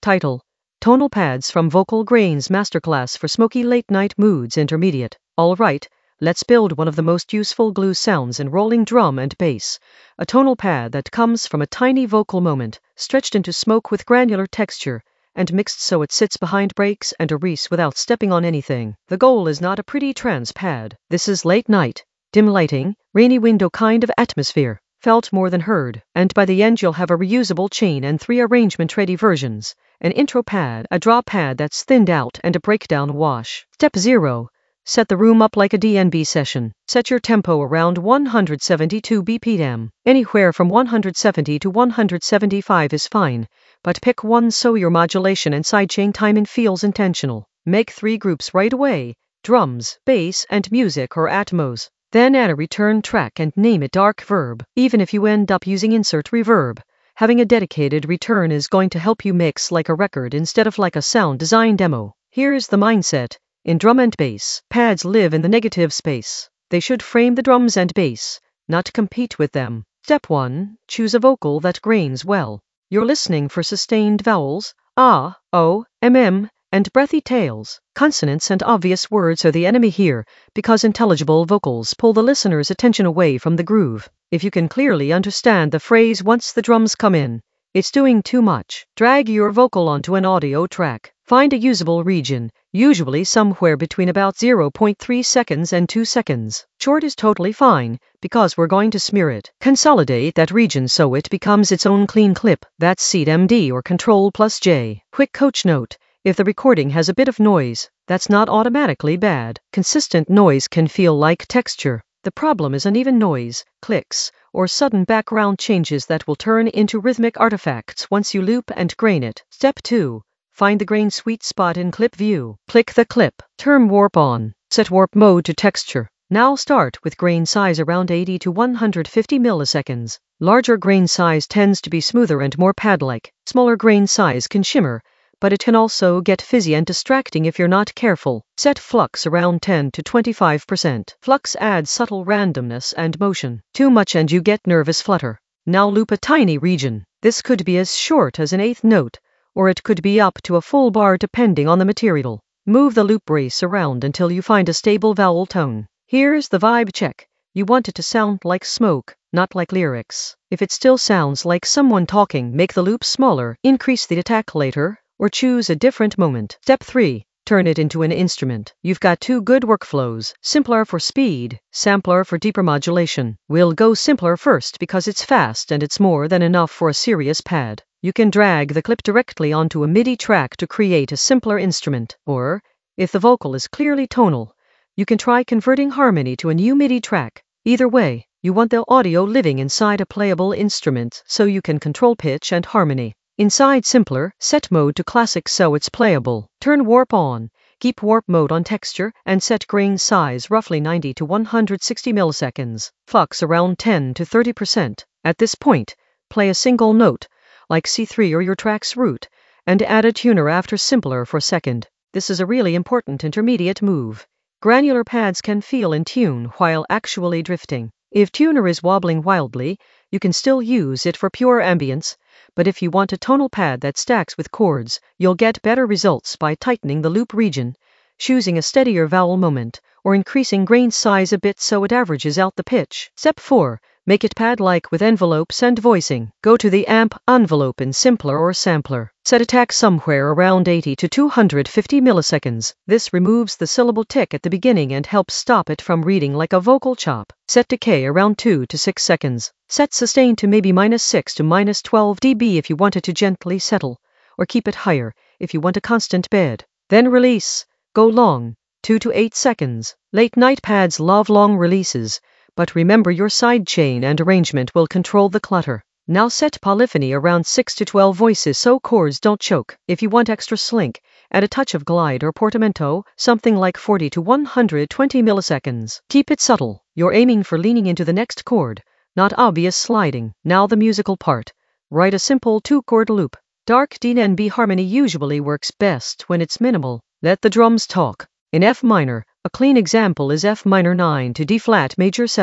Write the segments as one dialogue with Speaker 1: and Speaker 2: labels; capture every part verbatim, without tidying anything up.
Speaker 1: Title: Tonal Pads from Vocal Grains Masterclass for Smoky Late Night Moods Intermediate. Alright, let's build one of the most useful glue sounds in rolling drum and bass. A tonal pad that comes from a tiny vocal moment, stretched into smoke with granular texture, and mixed so it sits behind breaks and a reese without stepping on anything. The goal is not a pretty trance pad. This is late night, dim lighting, rainy window kind of atmosphere. Felt more than heard, and by the end you'll have a reusable chain and three arrangement-ready versions. An intro pad, a draw pad that's thinned out, and a breakdown wash. Step zero. Set the room up like a D and B session. Set your tempo around one hundred seventy-two B P M. Anywhere from one hundred seventy to one hundred seventy-five is fine, but pick one so your modulation and sidechain timing feels intentional. Make three groups right away: drums, bass, and music or Atmos. Then add a return track and name it Dark Verb. Even if you end up using insert reverb, having a dedicated return is going to help you mix like a record instead of like a sound design demo. Here's the mindset. In drum and bass, pads live in the negative space. They should frame the drums and bass, not compete with them. Step one. Choose a vocal that grains well. You're listening for sustained vowels, ah, o, mm, and breathy tails. Consonants and obvious words are the enemy here, because intelligible vocals pull the listener's attention away from the groove. If you can clearly understand the phrase once the drums come in, it's doing too much. Drag your vocal onto an audio track. Find a usable region, usually somewhere between about zero point three seconds and two seconds. Short is totally fine, because we're going to smear it. Consolidate that region so it becomes its own clean clip. That's Seat M D or Control plus J. Quick coach note. If the recording has a bit of noise, that's not automatically bad. Consistent noise can feel like texture. The problem is uneven noise, clicks, or sudden background changes that will turn into rhythmic artifacts once you loop and grain it. Step two. Find the grain sweet spot in clip view. Click the clip. Turn warp on. Set warp mode to texture. Now start with grain size around eighty to one hundred fifty milliseconds. Larger grain size tends to be smoother and more pad-like. Smaller grain size can shimmer, but it can also get fizzy and distracting if you're not careful. Set flux around ten to twenty-five percent. Flux adds subtle randomness and motion. Too much and you get nervous flutter. Now loop a tiny region. This could be as short as an eighth note, or it could be up to a full bar depending on the material. Move the loop brace around until you find a stable vowel tone. Here's the vibe check. You want it to sound like smoke, not like lyrics. If it still sounds like someone talking, make the loop smaller, increase the attack later, or choose a different moment. Step three. Turn it into an instrument. You've got two good workflows: simpler for speed, sampler for deeper modulation. We'll go simpler first because it's fast and it's more than enough for a serious pad. You can drag the clip directly onto a MIDI track to create a simpler instrument. Or, if the vocal is clearly tonal, you can try converting harmony to a new MIDI track. Either way, you want the audio living inside a playable instrument so you can control pitch and harmony. Inside simpler, set mode to classic so it's playable. Turn warp on. Keep warp mode on texture and set grain size roughly ninety to one hundred sixty milliseconds. Flux around ten to thirty percent. At this point, play a single note, like C three or your track's root, and add a tuner after simpler for second. This is a really important intermediate move. Granular pads can feel in tune while actually drifting. If tuner is wobbling wildly, you can still use it for pure ambience, but if you want a tonal pad that stacks with chords, you'll get better results by tightening the loop region, choosing a steadier vowel moment, or increasing grain size a bit so it averages out the pitch. Step four. Make it pad-like with envelopes and voicing. Go to the amp envelope in simpler or sampler. Set attack somewhere around eighty to two hundred fifty milliseconds. This removes the syllable tick at the beginning and helps stop it from reading like a vocal chop. Set decay around two to six seconds. Set sustain to maybe minus six to minus twelve decibels if you want it to gently settle, or keep it higher if you want a constant bed. Then release. Go long, two to eight seconds. Late night pads love long releases, but remember your sidechain and arrangement will control the clutter. Now set polyphony around six to twelve voices so chords don't choke. If you want extra slink, add a touch of glide or portamento, something like forty to one hundred twenty milliseconds. Keep it subtle. You're aiming for leaning into the next chord, not obvious sliding. Now the musical part. Write a simple two-chord loop. Dark D and B harmony usually works best when it's minimal. Let the drums talk. In F minor, a clean example is F minor nine to D flat major seven.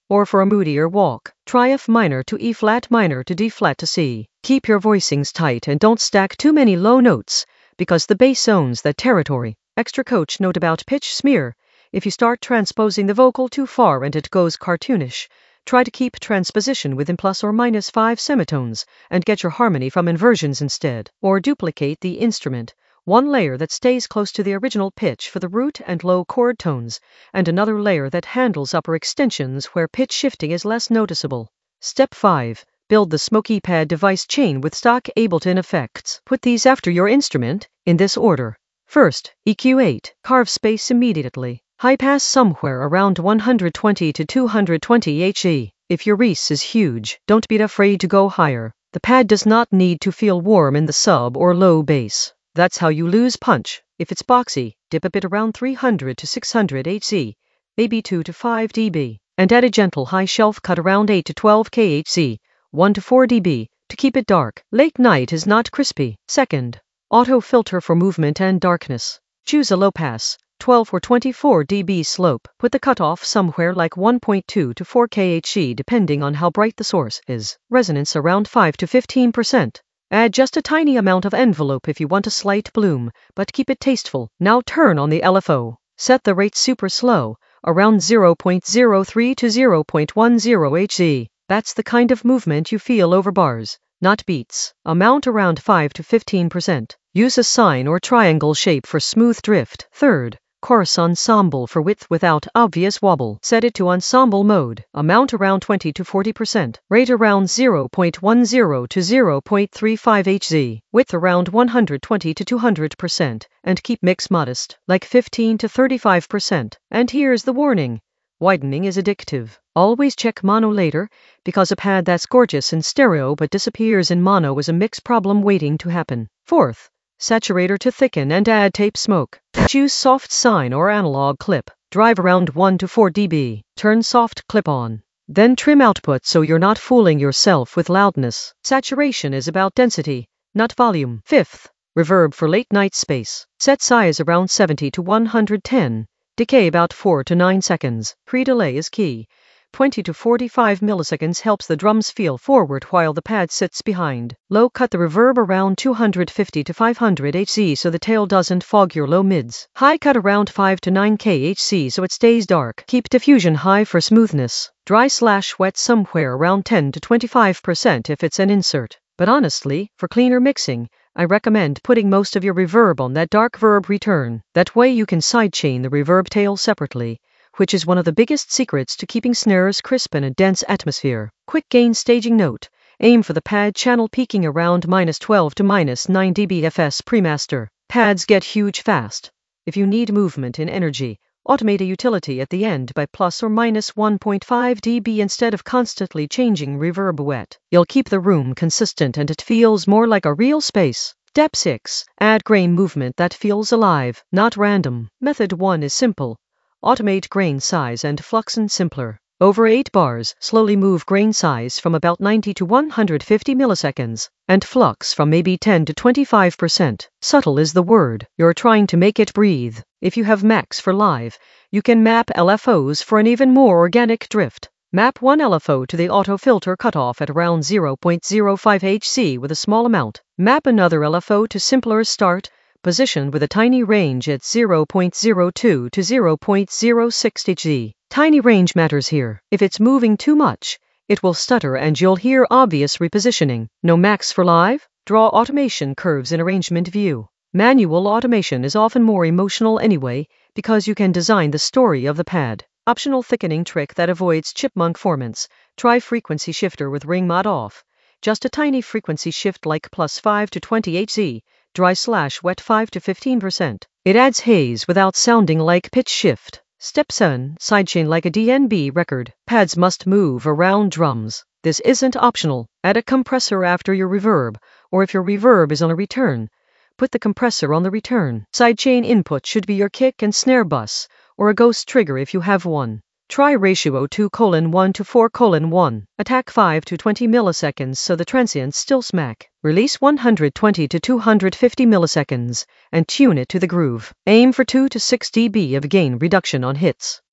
Speaker 1: Or for a moodier walk, try F minor to E flat minor to D flat to C. Keep your voicings tight and don't stack too many low notes, because the bass owns that territory. Extra coach note about pitch smear. If you start transposing the vocal too far and it goes cartoonish, try to keep transposition within plus or minus five semitones and get your harmony from inversions instead. Or duplicate the instrument. One layer that stays close to the original pitch for the root and low chord tones, and another layer that handles upper extensions where pitch shifting is less noticeable. Step five. Build the Smoky Pad device chain with stock Ableton effects. Put these after your instrument, in this order. First, E Q eight. Carve space immediately. High pass somewhere around one hundred twenty to two hundred twenty hertz. If your res is huge, don't be afraid to go higher. The pad does not need to feel warm in the sub or low bass. That's how you lose punch. If it's boxy, dip a bit around three hundred to six hundred hertz, maybe two to five decibels, and add a gentle high shelf cut around eight to twelve kilohertz, one to four decibels, to keep it dark. Late night is not crispy. Second, auto filter for movement and darkness. Choose a low pass, twelve or twenty-four decibel slope. Put the cutoff somewhere like one point two to four kilohertz depending on how bright the source is. Resonance around five to fifteen percent. Add just a tiny amount of envelope if you want a slight bloom, but keep it tasteful. Now turn on the L F O. Set the rate super slow, around zero point zero three to zero point one zero hertz. That's the kind of movement you feel over bars, not beats. Amount around five to fifteen percent. Use a sine or triangle shape for smooth drift. Third, chorus ensemble for width without obvious wobble. Set it to ensemble mode. Amount around twenty to forty percent. Rate around zero point one zero to zero point three five hertz. Width around one hundred twenty to two hundred percent. And keep mix modest, like fifteen to thirty-five percent. And here's the warning. Widening is addictive. Always check mono later, because a pad that's gorgeous in stereo but disappears in mono is a mix problem waiting to happen. Fourth, saturator to thicken and add tape smoke. Choose soft sine or analog clip. Drive around one to four decibels. Turn soft clip on. Then trim output so you're not fooling yourself with loudness. Saturation is about density, not volume. Fifth, reverb for late night space. Set size around seventy to one hundred ten. Decay about four to nine seconds. Pre-delay is key. twenty to forty-five milliseconds helps the drums feel forward while the pad sits behind. Low cut the reverb around two hundred fifty to five hundred hertz so the tail doesn't fog your low mids. High cut around five to nine kilohertz so it stays dark. Keep diffusion high for smoothness. Dry slash wet somewhere around ten to twenty-five percent if it's an insert. But honestly, for cleaner mixing, I recommend putting most of your reverb on that dark verb return. That way you can sidechain the reverb tail separately, which is one of the biggest secrets to keeping snares crisp in a dense atmosphere. Quick gain staging note. Aim for the pad channel peaking around minus twelve to minus nine decibels F S premaster. Pads get huge fast. If you need movement in energy, automate a utility at the end by plus or minus one point five decibels instead of constantly changing reverb wet. You'll keep the room consistent and it feels more like a real space. Step six. Add grain movement that feels alive, not random. Method one is simple. Automate grain size and fluxen simpler. Over eight bars, slowly move grain size from about ninety to one hundred fifty milliseconds, and flux from maybe ten to twenty-five percent. Subtle is the word. You're trying to make it breathe. If you have Max for live, you can map L F Os for an even more organic drift. Map one L F O to the auto filter cutoff at around zero point zero five hertz with a small amount. Map another L F O to simpler start, positioned with a tiny range at zero point zero two to zero point zero six hertz. Tiny range matters here. If it's moving too much, it will stutter and you'll hear obvious repositioning. No Max for live? Draw automation curves in arrangement view. Manual automation is often more emotional anyway, because you can design the story of the pad. Optional thickening trick that avoids chipmunk formants. Try frequency shifter with ring mod off. Just a tiny frequency shift like plus five to twenty hertz. Dry slash wet five to fifteen percent. It adds haze without sounding like pitch shift. Step seven. Sidechain like a D N B record. Pads must move around drums. This isn't optional. Add a compressor after your reverb, or if your reverb is on a return, put the compressor on the return. Sidechain input should be your kick and snare bus, or a ghost trigger if you have one. Try ratio two colon one to four colon one. Attack five to twenty milliseconds so the transients still smack. Release one hundred twenty to two hundred fifty milliseconds, and tune it to the groove. Aim for two to six decibels of gain reduction on hits.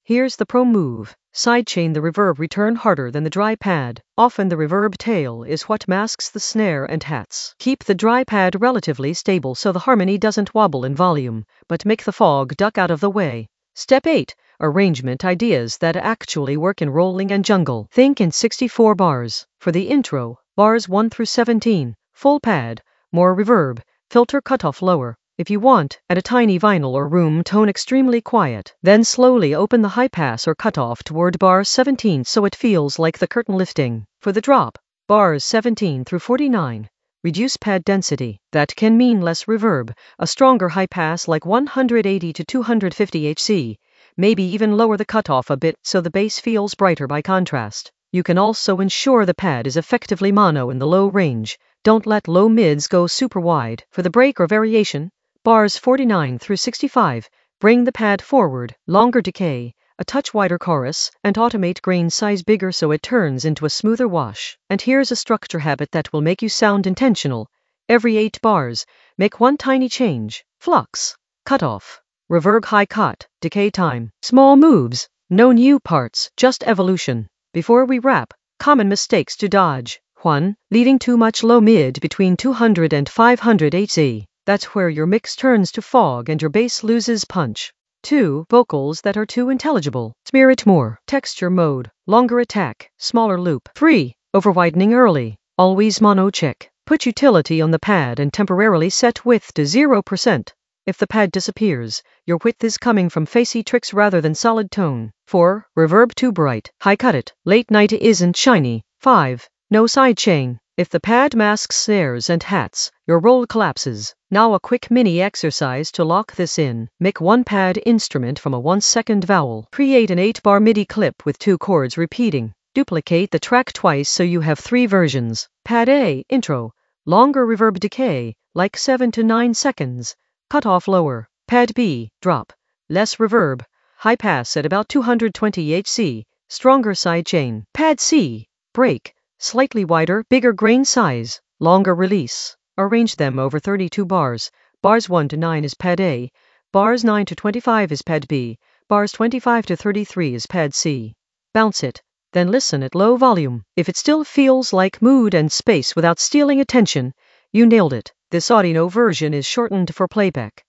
Speaker 1: Here's the pro move. Sidechain the reverb return harder than the dry pad. Often the reverb tail is what masks the snare and hats. Keep the dry pad relatively stable so the harmony doesn't wobble in volume, but make the fog duck out of the way. Step eight. Arrangement ideas that actually work in rolling and jungle. Think in sixty-four bars. For the intro, bars one through seventeen, full pad, more reverb, filter cutoff lower. If you want, add a tiny vinyl or room tone extremely quiet. Then slowly open the high pass or cutoff toward bar seventeen so it feels like the curtain lifting. For the drop, bars seventeen through forty-nine. Reduce pad density. That can mean less reverb, a stronger high pass like one hundred eighty to two hundred fifty hertz. Maybe even lower the cutoff a bit so the bass feels brighter by contrast. You can also ensure the pad is effectively mono in the low range. Don't let low mids go super wide. For the break or variation, bars forty-nine through sixty-five, bring the pad forward, longer decay, a touch wider chorus, and automate grain size bigger so it turns into a smoother wash. And here's a structure habit that will make you sound intentional. Every eight bars, make one tiny change. Flux, cutoff, reverb high cut, decay time. Small moves, no new parts, just evolution. Before we wrap, common mistakes to dodge. one. Leaving too much low mid between two hundred and five hundred hertz. That's where your mix turns to fog and your bass loses punch. two. Vocals that are too intelligible. Smear it more. Texture mode. Longer attack. Smaller loop. three. Overwidening early. Always mono check. Put utility on the pad and temporarily set width to zero percent. If the pad disappears, your width is coming from facey tricks rather than solid tone. four. Reverb too bright. High cut it. Late night isn't shiny. five. No sidechain. If the pad masks snares and hats, your roll collapses. Now a quick mini exercise to lock this in. Make one pad instrument from a one second vowel. Create an eight bar MIDI clip with two chords repeating. Duplicate the track twice so you have three versions. Pad A, intro. Longer reverb decay, like seven to nine seconds. Cut off lower. Pad B, drop. Less reverb. High pass at about two hundred twenty hertz. Stronger sidechain. Pad C, break. Slightly wider, bigger grain size. Longer release. Arrange them over thirty-two bars. Bars one to nine is pad A. Bars nine to twenty-five is pad B. Bars twenty-five to thirty-three is pad C. Bounce it. Then listen at low volume. If it still feels like mood and space without stealing attention, you nailed it. This audio version is shortened for playback.